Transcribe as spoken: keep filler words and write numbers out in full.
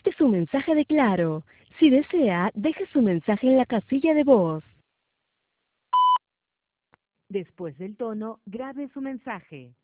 Este es un mensaje de Claro. Si desea, deje su mensaje en la casilla de voz. Después del tono, grabe su mensaje.